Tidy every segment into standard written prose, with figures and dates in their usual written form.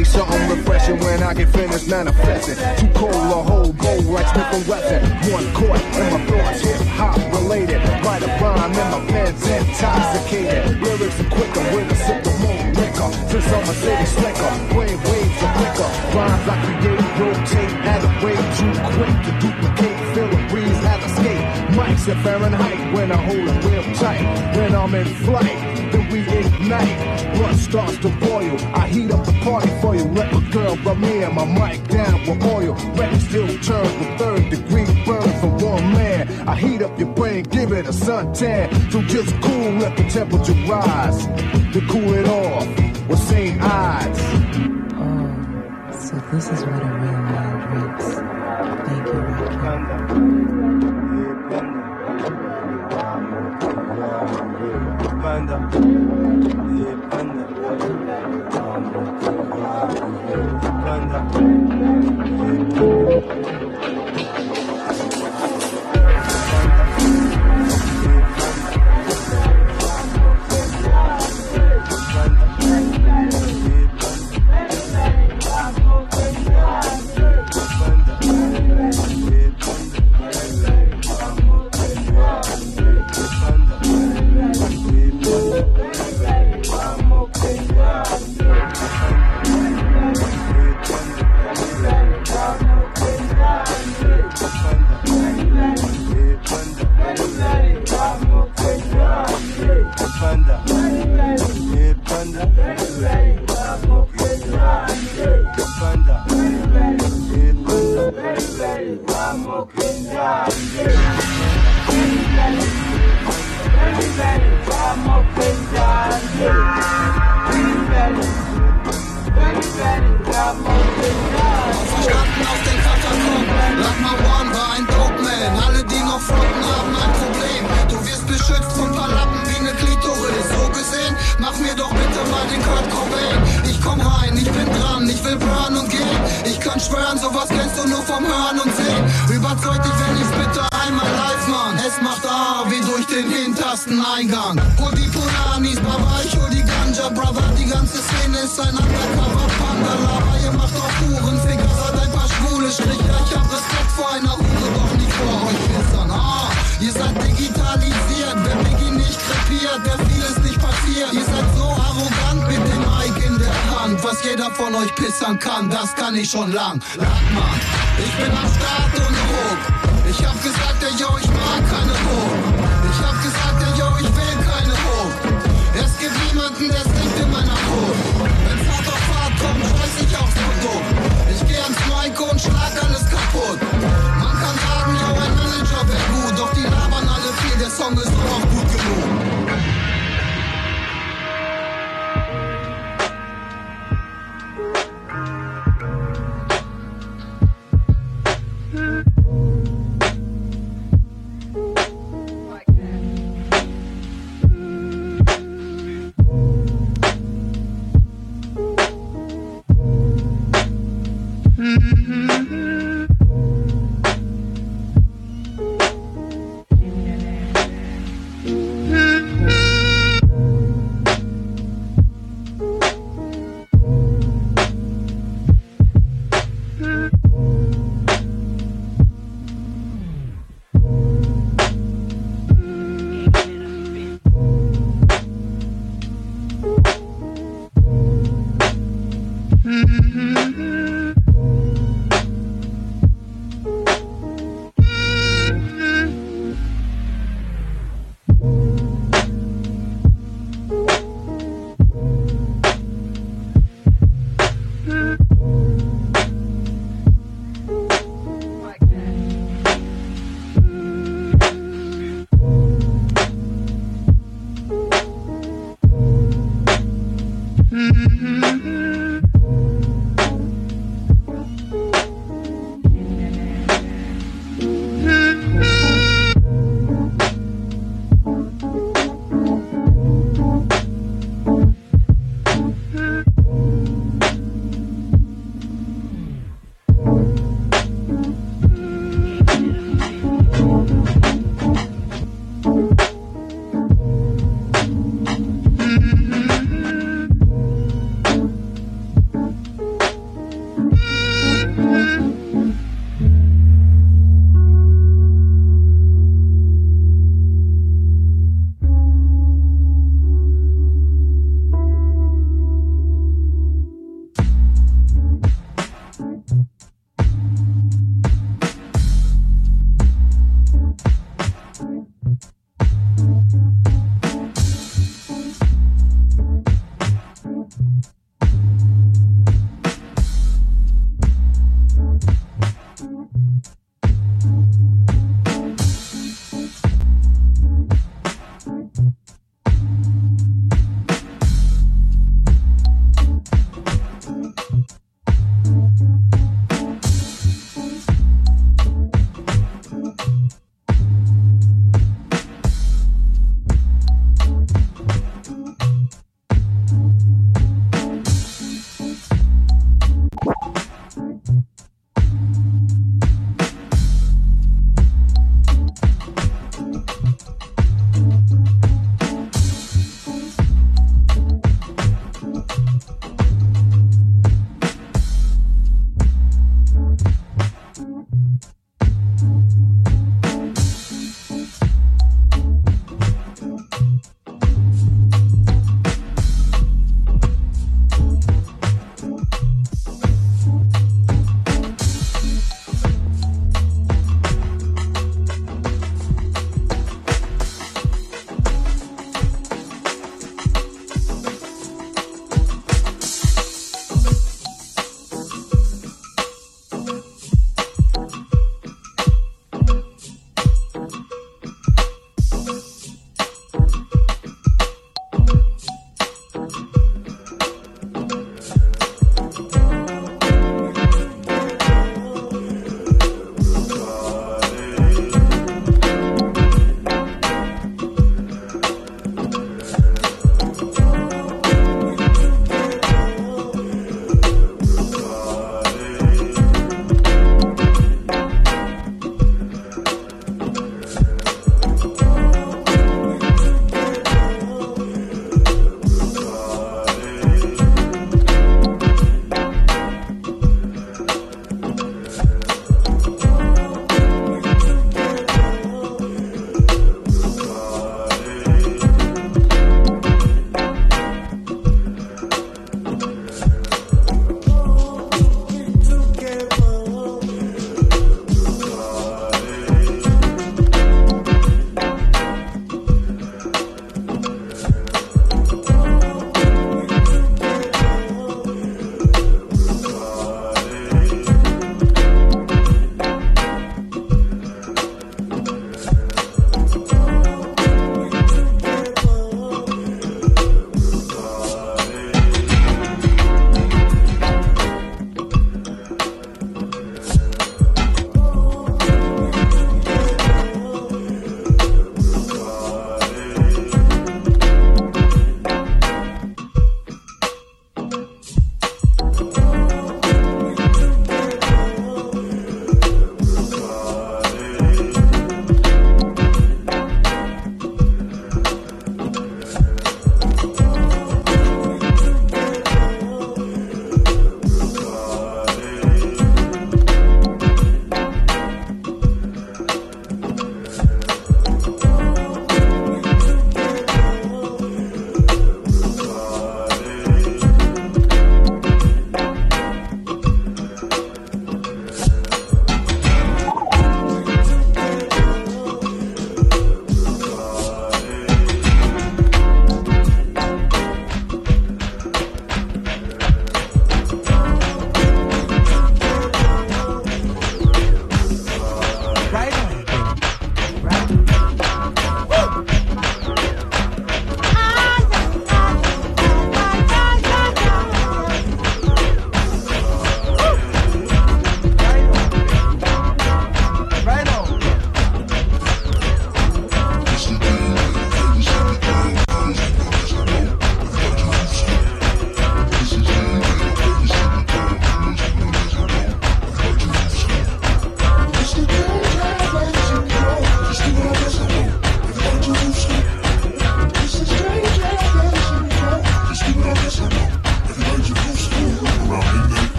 need something refreshing when I get finished manifesting. Too cold to hold gold like Smith and Wesson. One court and my thoughts hip hop related. Write a rhyme and my pen's intoxicated. Lyrics are quicker with a sip of more liquor. Since I'm a city slicker, brain waves of liquor. Rhymes I create rotate at a rate too quick to duplicate. Feel a breeze at escape. Mics at Fahrenheit when I hold it real tight. When I'm in flight, then we ignite. Blood starts to boil. I heat up the party for you. Let my girl rub me and my mic down with oil. Record still turns with third degree burn from one man. I heat up your brain, give it a suntan. So just cool, let the temperature rise. To cool it off with same odds. Oh, so this is what a real man drinks. Thank you, Rocky. Panda, das kann ich schon lang, Mann. Ich bin am Start und Druck. Ich hab gesagt, yo, ich mag keine Hook. Ich hab gesagt, yo, ich will keine Hook. Es gibt niemanden, der singt in meiner Hook. Wenn's hart auf hart kommt, scheiß ich aufs Produkt. Ich geh ans Mic und schlag alles kaputt. Man kann sagen, yo, ein Manager wär gut, doch die labern alle viel, der Song ist so auch gut genug.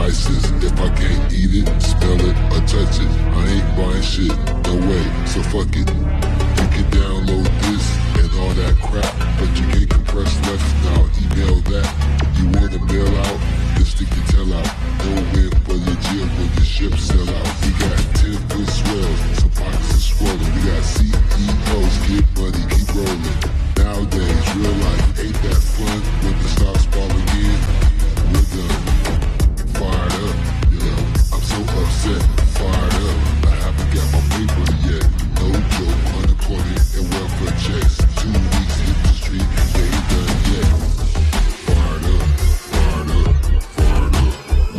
devices. If I can't eat it, smell it, or touch it, I ain't buying shit, no way, so fuck it. You can download this and all that crap, but you can't compress left now, email that. You wanna bail out, then stick your tail out. No win for your gym when your ship sell out. We got 10-foot swells, some pockets are swollen. We got CEOs, get money, keep rolling. Nowadays, real life ain't that fun when the stocks fall again. We're done, fired up, you know. I'm so upset, fired up. I haven't got my paper yet. No joke, unemployment and welfare checks. 2 weeks in the street, they ain't done yet. Fired up, fired up, fired up.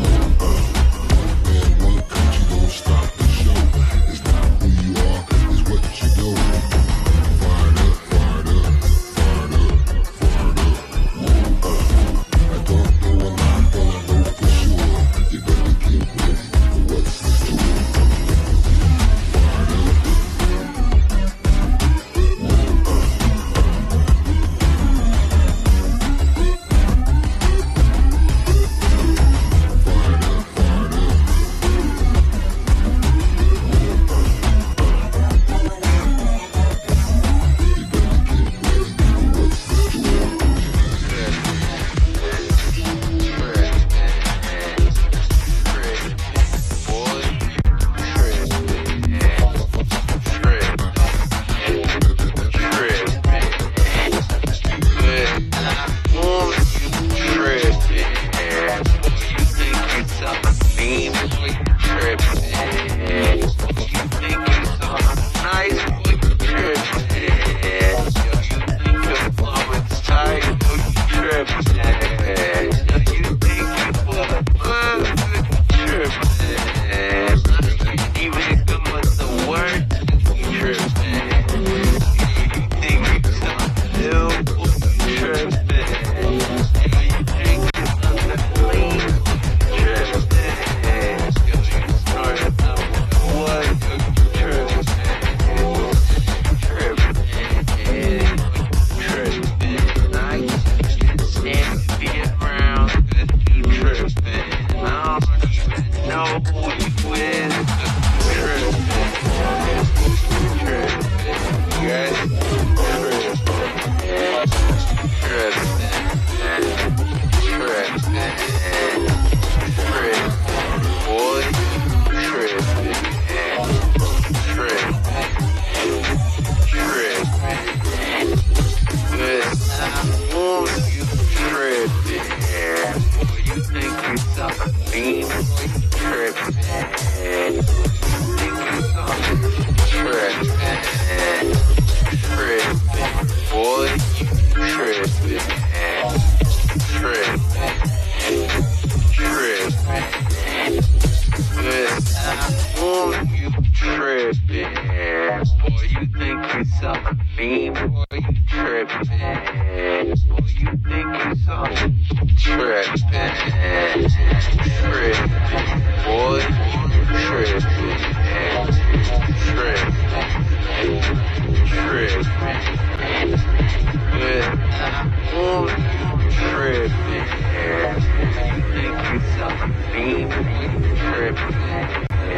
Man, one country don't stop the show. It's not who you are, it's what you know. Fired up, fired up, fired up, fired up. I don't know a lot, but I know for sure. You better get ready for what's in store. Fired up.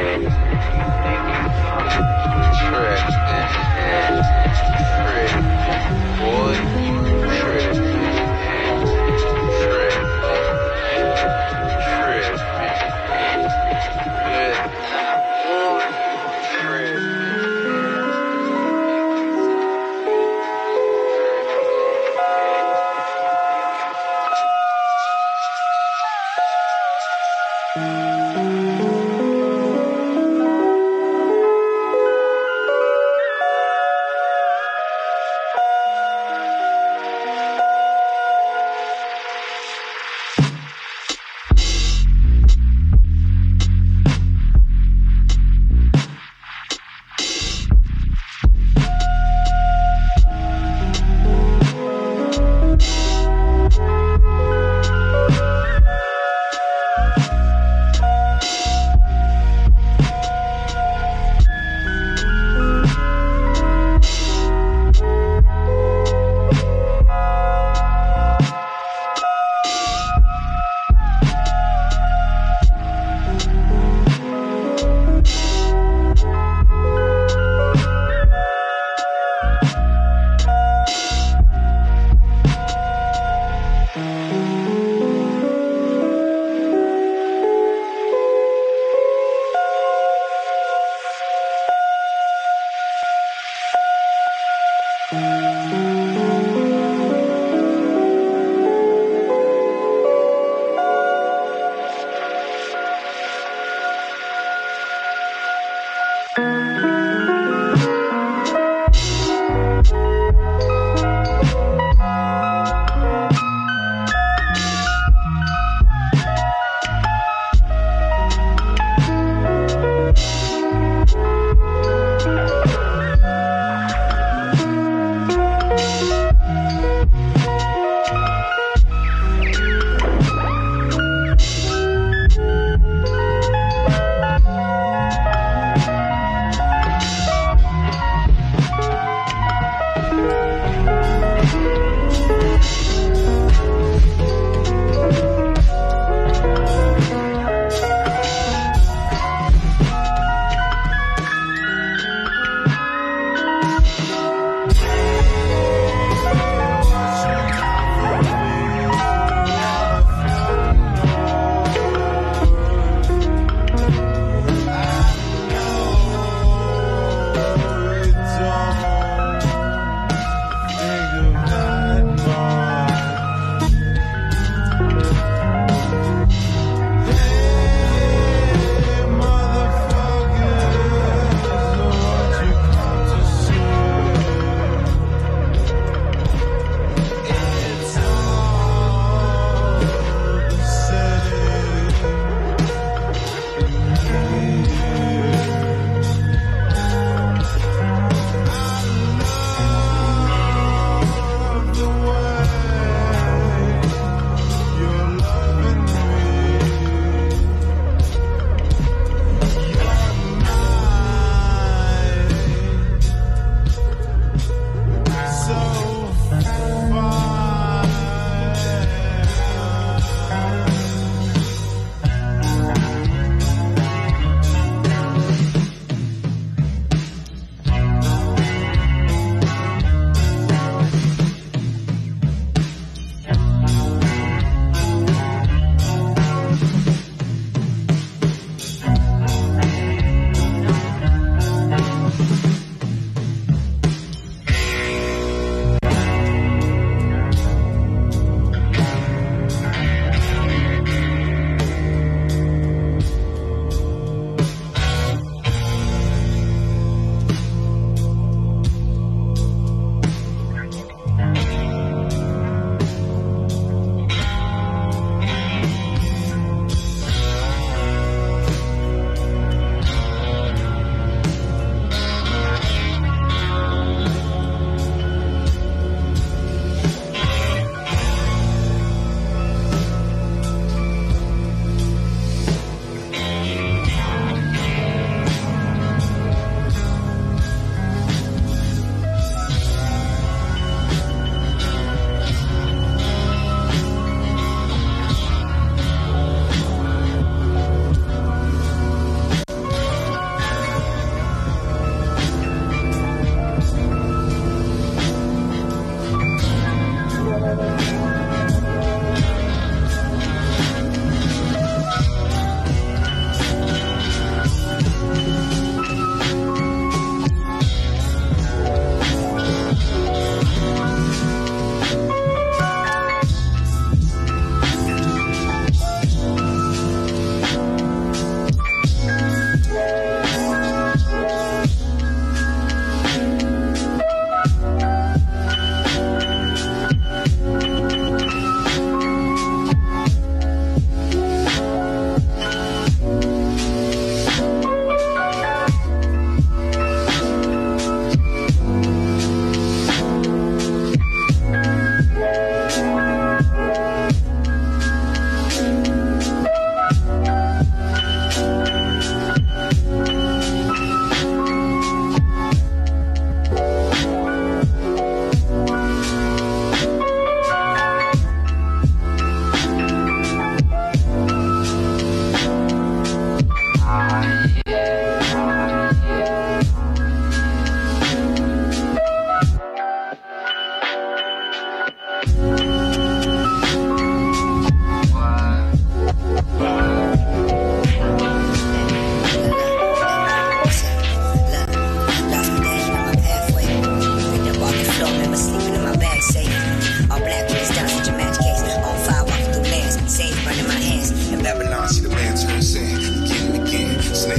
Trippin'.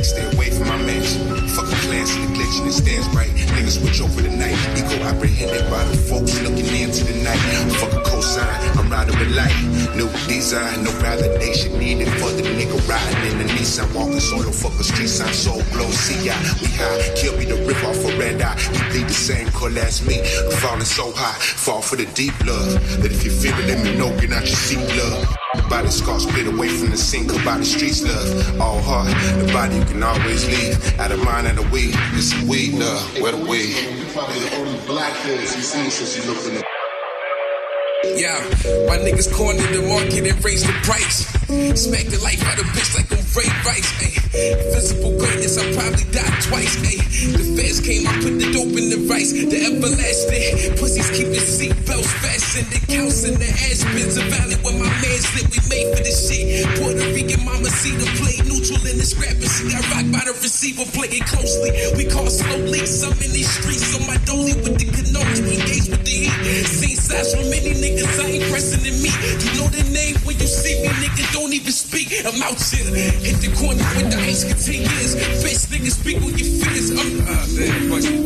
like stay away from my mansion. Fucking plans to the glitch and it stands right. Niggas switch over the night. Ego apprehended by the folks looking into the night. Fuck a cosign, I'm riding with light. New design, no validation needed for the nigga riding in the Nissan. Walking soil, fuck a street sign, soul glow. See ya, we high. Kill me the rip off a red eye. You bleed the same color as me. I'm falling so high, fall for the deep love. That if you feel it, let me know, get out your seat, love. The body scar split away from the scene, cause by the streets, love. All heart, the body you can always leave. Out of mind, out of weed, it's some weed, love. Where the weed? You probably the only black kids he's seen since you looked in the. Yeah, my niggas cornered the market and raised the price. Smack the life out of bitch like I'm Ray Rice, ayy. Physical greatness, I probably died twice, ayy. The feds came, I put the dope in the rice. The everlasting pussies keep the seatbelts fastened. The counts in the Aspens, a valley where my man's lit. We made for this shit. Puerto Rican mama see the play neutral in the scrapper. See I rock by the receiver, play it closely. We call slow leaks, I'm in these streets on my dolly with the canoes. We engage with the heat. Seen size from many niggas, I ain't pressing in me. You know the name when you see me, nigga, don't even speak. I'm out here, hit the corner with the ice containers. Bitch, niggas speak on your fears. I'm damn, fuck it.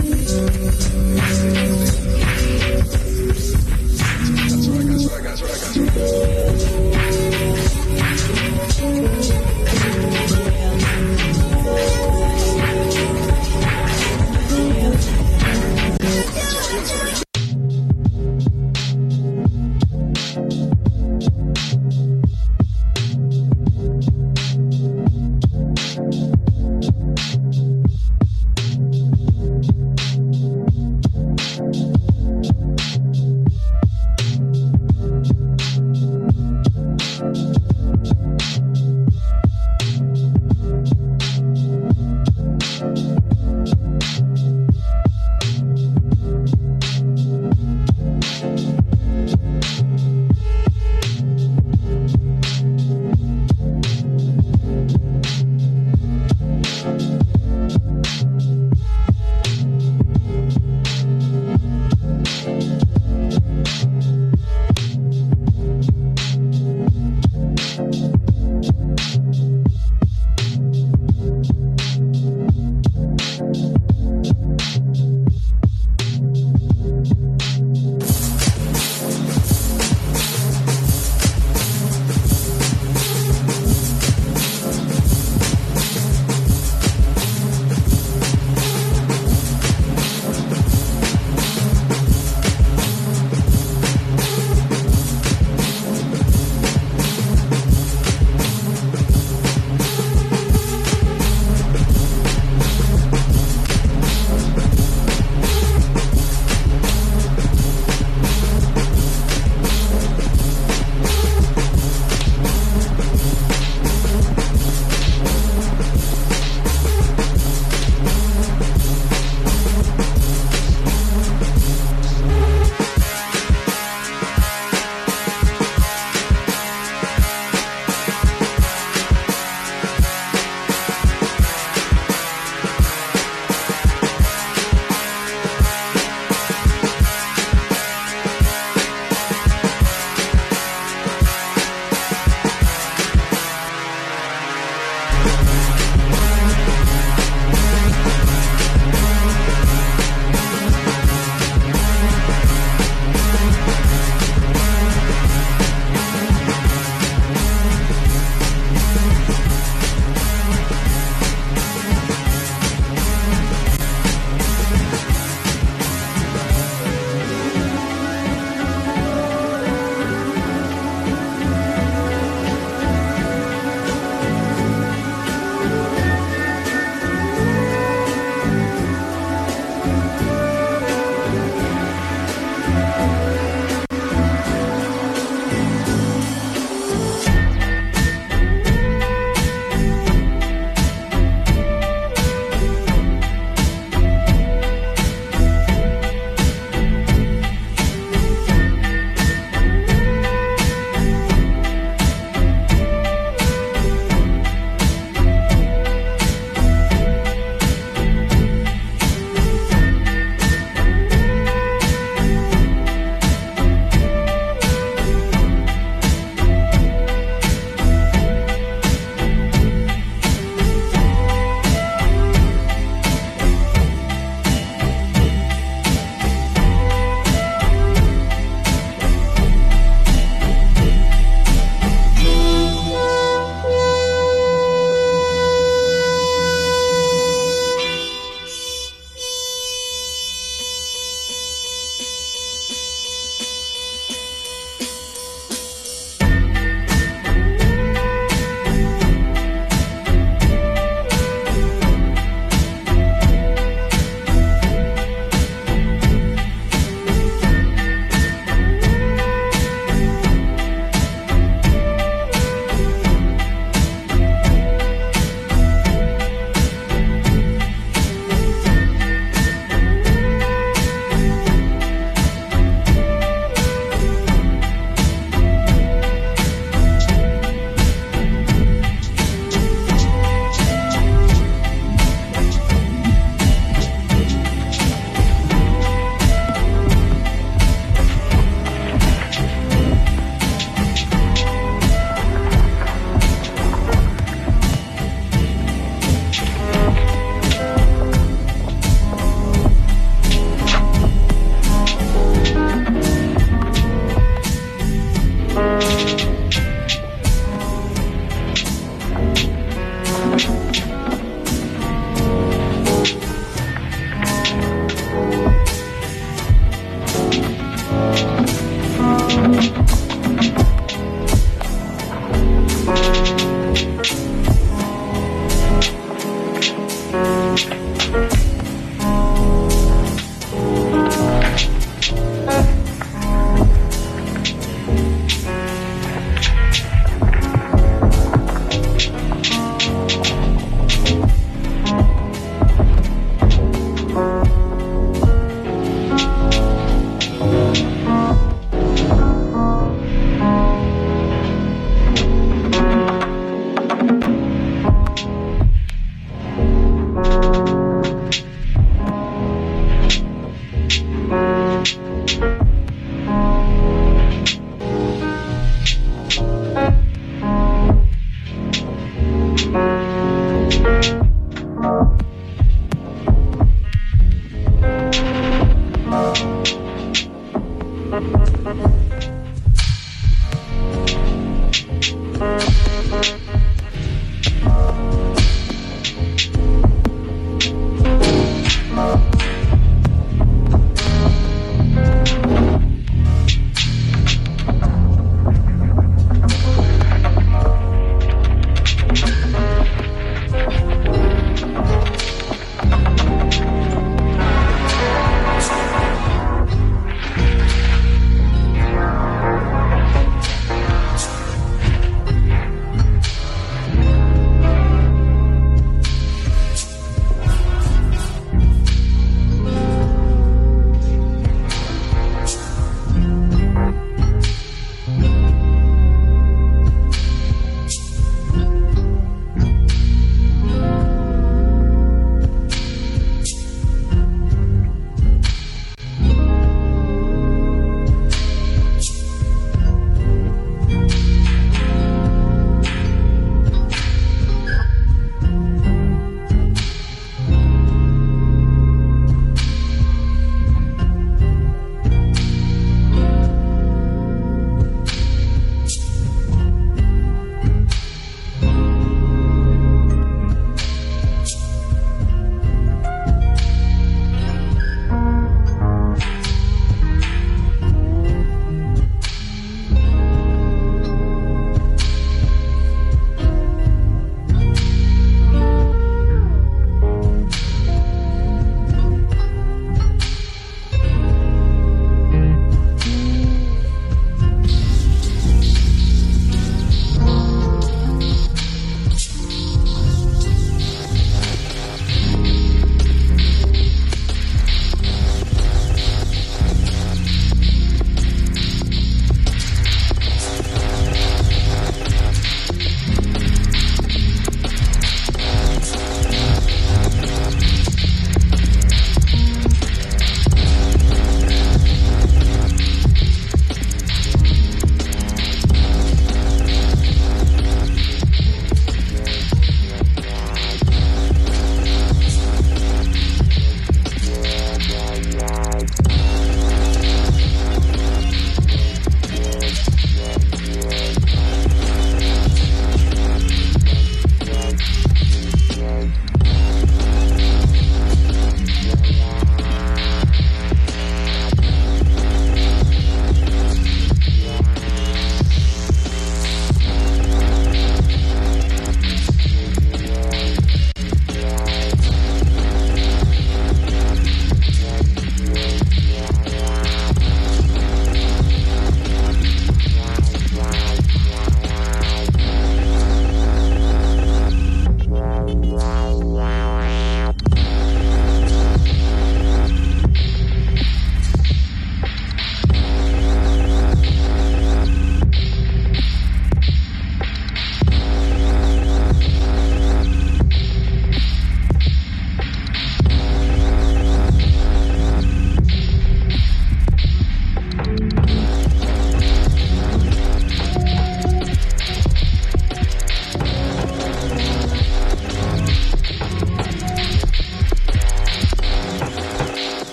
That's right.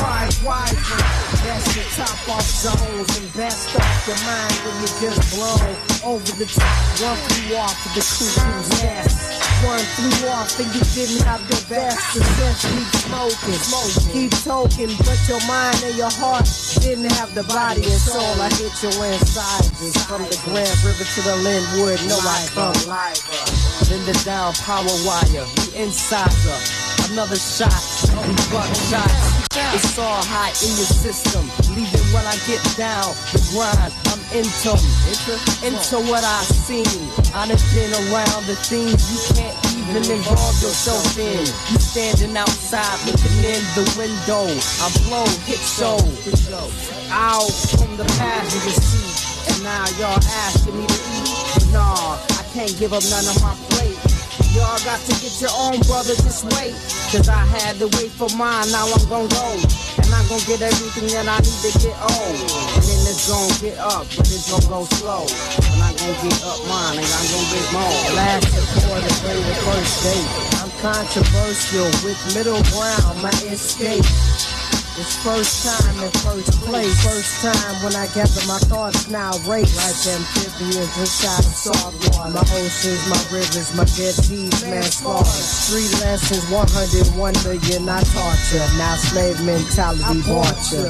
wise. That's your top off zones and best off your mind when you just blown over the top. One flew off of the cuckoo's nest. One flew off and you didn't have your best. The sense keep smoking, keep toking, but your mind and your heart didn't have the body and soul. I hit your inside, just from the Grand River to the Linwood. No, I from then the down power wire, the insider. Another shot, these buckshots. It's all hot in your system. Leave it when I get down the grind. I'm into what I seen. I done been around the things you can't even involve yourself in. You standing outside looking in the window. I blow, hit show. Out from the passenger seat. And now y'all asking me to eat. Nah, I can't give up none of my plate. Y'all got to get your own, brother, just wait. Cause I had to wait for mine, now I'm gon' go. And I'm gon' get everything that I need to get on. And then it's gon' get up, but it's gon' go slow. And I'm gon' get up mine, and I'm gon' get more. Last before the play the first date. I'm controversial with middle ground, my escape. It's first time in first place. First time when I gather my thoughts now rate like amphibians inside of salt water. My oceans, my rivers, my dead seas, man slaughter. 3 lessons, 101 million I taught you. Now slave mentality bought you.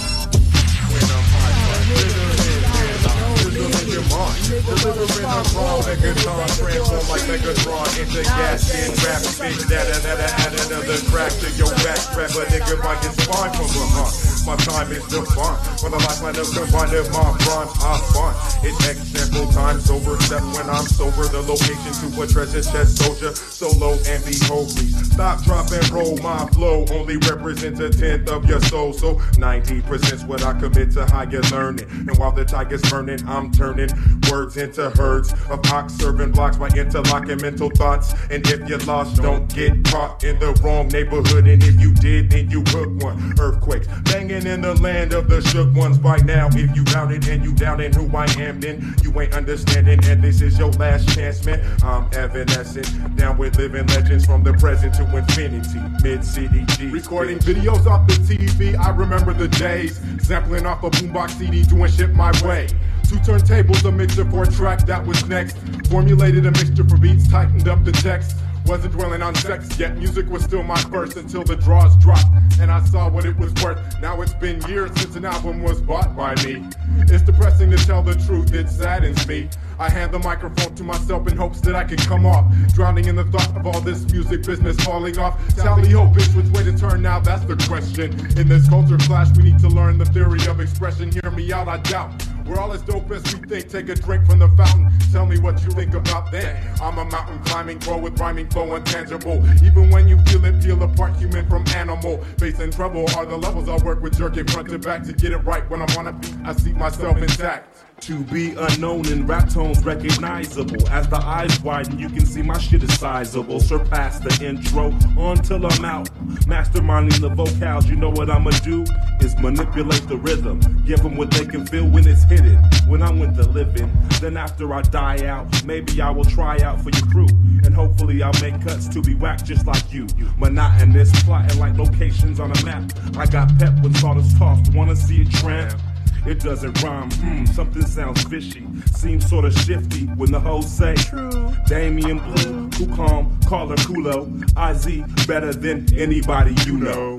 Delivering a raw Megatron, transform like Megatron into gas in rap, big that another crack to your back, trap a nigga might get spawned from behind. My time is defined, when the lifeline of combined of my bronze, I find it example times over, except when I'm sober, the location to a treasure chest soldier, solo and behold me. Stop, drop, and roll, my flow only represents a 10th of your soul, so 90%'s what I commit to higher learning, and while the tiger's burning, I'm turning words into herds of ox serving blocks by interlocking mental thoughts. And if you're lost, don't get caught in the wrong neighborhood. And if you did, then you hook one. Earthquakes banging in the land of the shook ones. By now, if you doubt it and you doubting who I am, then you ain't understanding. And this is your last chance, man. I'm evanescent, down with living legends from the present to infinity. Mid-city G. Recording videos off the TV, I remember the days. Sampling off a boombox CD, doing shit my way. 2 turntables, a mixer for a track that was next. Formulated a mixture for beats, tightened up the text. Wasn't dwelling on sex, yet music was still my first until the draws dropped and I saw what it was worth. Now it's been years since an album was bought by me. It's depressing to tell the truth, it saddens me. I hand the microphone to myself in hopes that I can come off, drowning in the thought of all this music business falling off. Tally ho, bitch, which way to turn now, that's the question. In this culture clash, we need to learn the theory of expression. Hear me out, I doubt we're all as dope as we think. Take a drink from the fountain, tell me what you think about that. I'm a mountain climbing pro with rhyming flow intangible. Even when you feel it, peel apart human from animal. Facing trouble are the levels I work with, jerking front to back to get it right. When I'm on a beat, I see myself intact. To be unknown in rap tones recognizable. As the eyes widen, you can see my shit is sizable. Surpass the intro until I'm out. Masterminding the vocals, you know what I'ma do? Is manipulate the rhythm. Give them what they can feel when it's hidden. When I'm with the living, then after I die out, maybe I will try out for your crew. And hopefully I'll make cuts to be whacked just like you. Monotonous, plotting like locations on a map. I got pep when sawdust tossed, wanna see it tramp? It doesn't rhyme, something sounds fishy. Seems sorta shifty when the hoes say true. Damian Blue, who calm, call her Kulo. IZ better than anybody you know.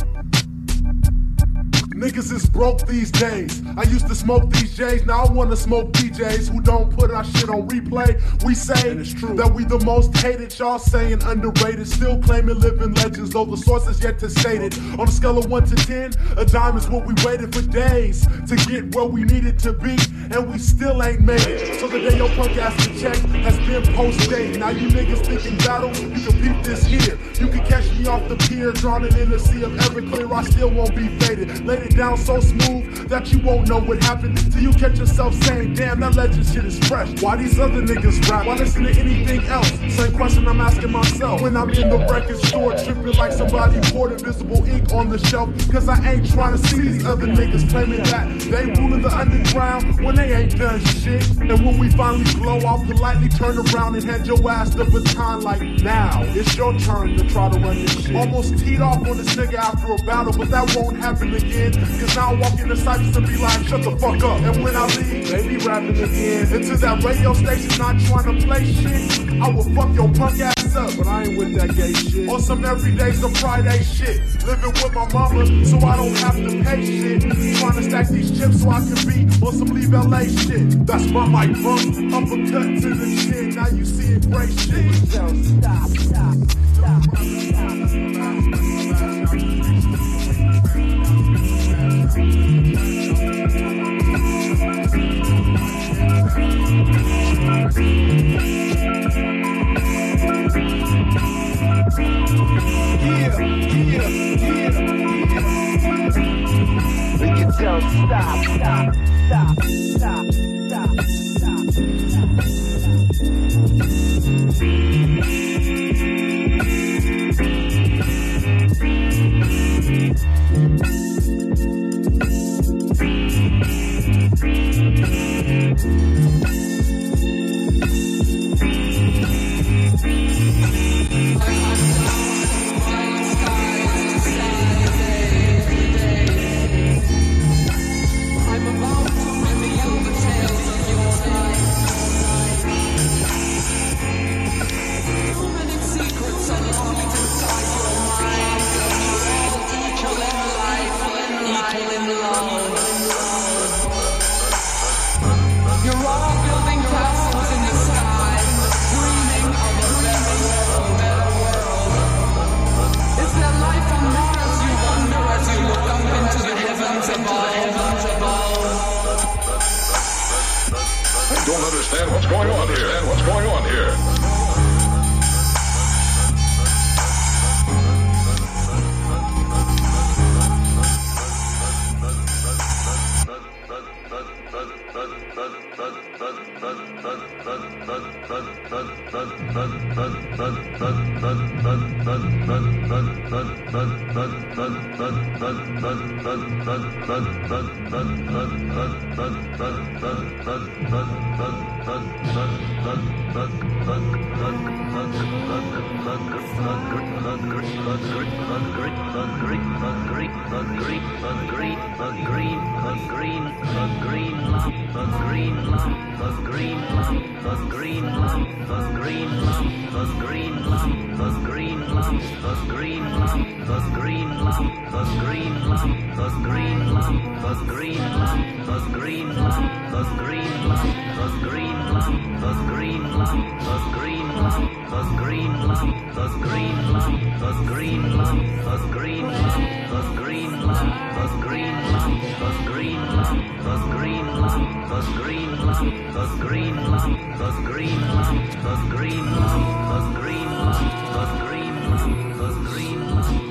Niggas is broke these days. I used to smoke these J's, now I wanna smoke DJs who don't put our shit on replay. We say that we the most hated, y'all saying underrated. Still claiming living legends, though the source is yet to state it. On a scale of 1 to 10, a dime is what we waited for days to get where we needed to be, and we still ain't made it. So the day your punk ass get checked has been post-date. Now you niggas thinking battle, you can peep this here. You can catch me off the pier, drowning in the sea of Everclear, I still won't be faded. Later it down so smooth that you won't know what happened till you catch yourself saying, damn, that legend shit is fresh. Why these other niggas rap? Why listen to anything else? Same question I'm asking myself when I'm in the record store tripping like somebody poured invisible ink on the shelf. Cause I ain't trying to see these other niggas claiming that they ruling the underground when they ain't done shit. And when we finally blow, I'll politely turn around and hand your ass the baton like, now it's your turn to try to run this shit. Almost teed off on this nigga after a battle, but that won't happen again. Cause now I walk in the Cyphers and be like, shut the fuck up. And when I leave, they be rapping again. Into that radio station not trying to play shit, I will fuck your punk ass up. But I ain't with that gay shit. On some everyday, some Friday shit. Living with my mama so I don't have to pay shit. Trying to stack these chips so I can be on some Leave LA shit. That's my mic bump, uppercut to the chin. Now you see it great shit. Yo, green